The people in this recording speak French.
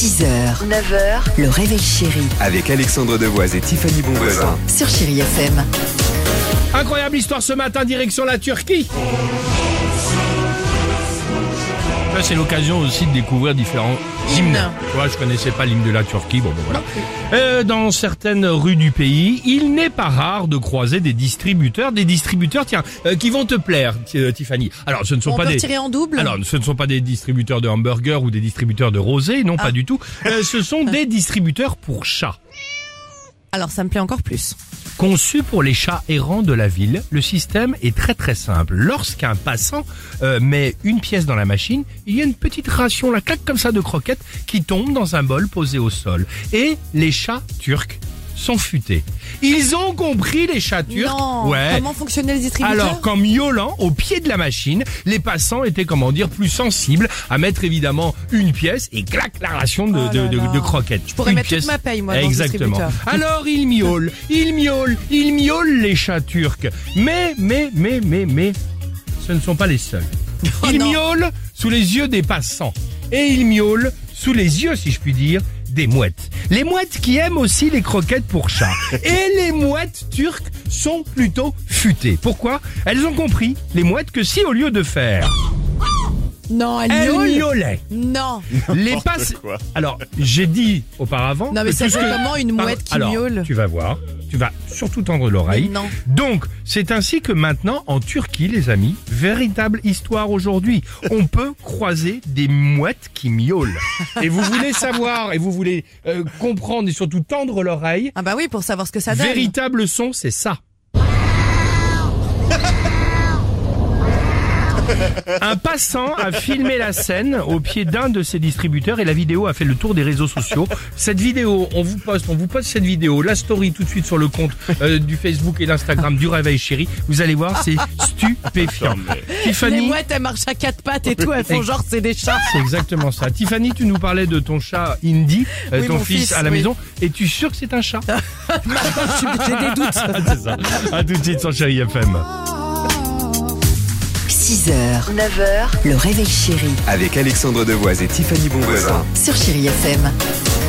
6h, 9h, le réveil chéri Avec Alexandre Devoise et Tiffany Bonvoisin. sur Chéri FM. Incroyable histoire ce matin, direction la Turquie. Là, c'est l'occasion aussi de découvrir différents hymnes. Tu vois, je connaissais pas l'hymne de la Turquie, bon voilà. Dans certaines rues du pays, il n'est pas rare de croiser des distributeurs, tiens, qui vont te plaire, Tiffany. Alors, ce ne sont On pas peut des... retirer en double. Alors, ce ne sont pas des distributeurs de hamburgers ou des distributeurs de rosé, non, pas du tout. Ce sont des distributeurs pour chats. Alors ça me plaît encore plus. Conçu pour les chats errants de la ville, le système est très très simple. Lorsqu'un passant met une pièce dans la machine, il y a une petite ration, la claque comme ça de croquettes, qui tombe dans un bol posé au sol. Et les chats turcs sont futés. Ils ont compris, les chats turcs. Non. Ouais. Comment fonctionnaient les distributeurs? Alors qu'en miaulant au pied de la machine, les passants étaient, plus sensibles à mettre évidemment une pièce et clac, la ration de croquettes. Je pourrais Une mettre pièce. toute ma paye, moi, dans le Exactement. distributeur. Alors ils miaulent, les chats turcs. Mais, ce ne sont pas les seuls. Oh Ils non. miaulent sous les yeux des passants. Et ils miaulent sous les yeux, si je puis dire, des mouettes. Les mouettes qui aiment aussi les croquettes pour chats. Et les mouettes turques sont plutôt futées. Pourquoi? Elles ont compris, les mouettes, que si au lieu de faire, Non, elle elles miaule. miaulaient. Non. Les passes. Alors, j'ai dit auparavant. Non, mais que ça tout ce fait que- comment une mouette qui Alors, miaule? Tu vas voir. Tu vas surtout tendre l'oreille. Mais non. Donc, c'est ainsi que maintenant, en Turquie, les amis, véritable histoire aujourd'hui. On peut croiser des mouettes qui miaulent. Et vous voulez savoir, et vous voulez comprendre et surtout tendre l'oreille. Ah bah oui, pour savoir ce que ça donne. Véritable son, c'est ça. Un passant a filmé la scène au pied d'un de ses distributeurs et la vidéo a fait le tour des réseaux sociaux. Cette vidéo, on vous poste cette vidéo, la story tout de suite sur le compte du Facebook et l'Instagram du Réveil Chéri. Vous allez voir, c'est stupéfiant. Les Tiffany, mouettes, elles marchent à quatre pattes et tout, elles font genre c'est des chats. c'est exactement ça. Tiffany, tu nous parlais de ton chat Indy, Oui, ton mon fils fils, à la oui. maison. Es-tu sûr que c'est un chat? J'ai des doutes. C'est ça. À tout de suite sur Chéri FM. 6h, 9h, le réveil chéri Avec Alexandre Devoise et Tiffany Bonvoisin. sur Chéri FM.